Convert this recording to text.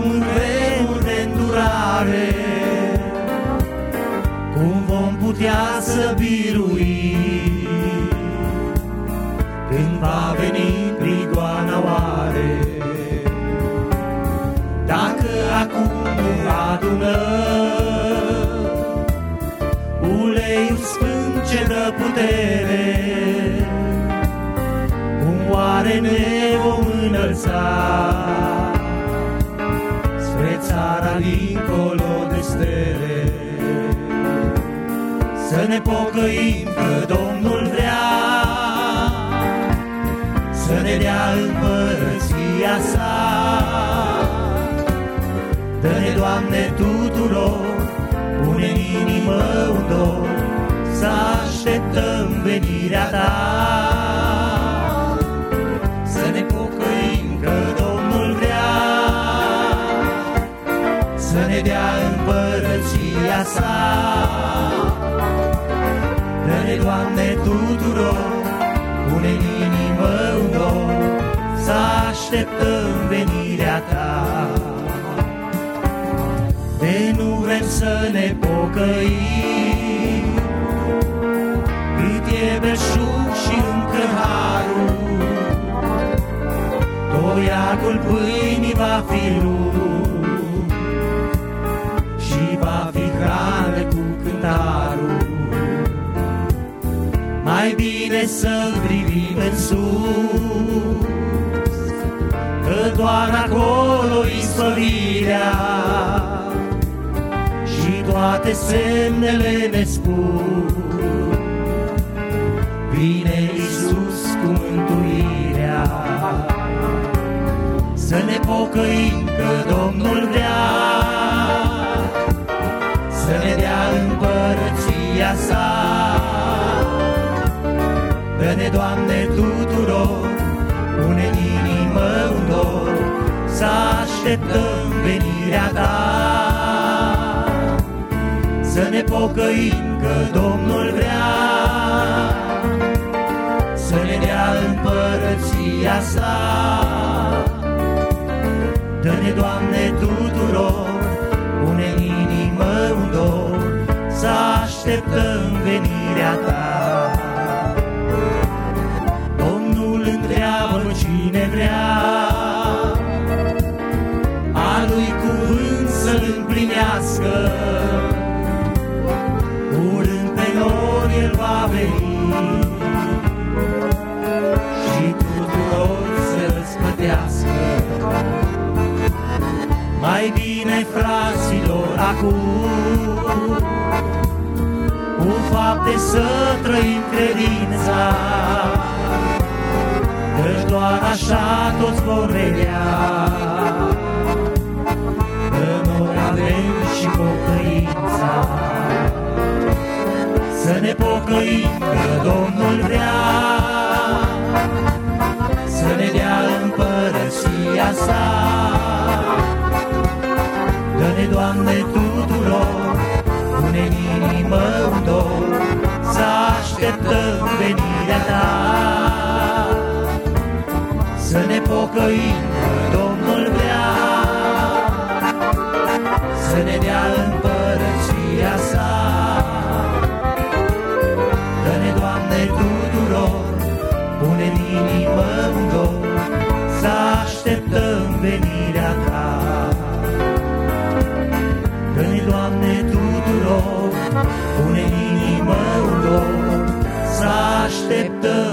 în vremuri de îndurare, cum vom putea să birui când va veni prigoana oare? Dacă acum nu adunăm uleiul sfânt ce dă putere, cum oare ne vom înălța spre țara dincolo de stele? Să ne pocăim că Domnul vrea să ne dea împărăția sa. Dă-ne, Doamne, tuturor, pune-n inimă un dor, să așteptăm venirea ta. Să ne pocăim că Domnul vrea să ne dea împărăția sa. Dă-ne, Doamne, tuturor, pune-n inimă un dor, să așteptăm venirea ta. De nu vrem să ne pocăim, cât e belșug și încă harul, toiagul pâinii va fi rupt și va fi hrană cu cântarul. Mai bine să-L privim în sus, că doar acolo izbăvirea și toate semnele ne spun, vine Iisus cu mântuirea. Să ne pocăim că Domnul vrea să ne dea împărăția sa. Dă-ne, Doamne, tuturor, pune-n inimă un dor, să așteptăm venirea ta. Să ne pocăim că Domnul vrea să ne dea împărăția sa. Dă-ne, Doamne, tuturor, pune-n inimă un dor, să așteptăm venirea ta. Întreabă cine vrea a lui cuvânt să-l împlinească, curând pe noi el va veni și tuturor să-l scătească. Mai bine, fraților, acum cu fapte să trăim credința, căci doar așa toți vor vedea că noi avem și pocăința. Să ne pocăim că Domnul vrea să ne dea împărăția sa. Dă-ne, Doamne, tuturor, pune-n inimă un dor, să așteptăm venirea ta. Să ne pocăim că Domnul vrea să ne dea împărăția sa. Dă-ne, Doamne, tuturor, pune-n inimă un dor, să așteptăm venirea ta. Dă-ne, Doamne, tuturor, pune-n inimă un dor, să așteptăm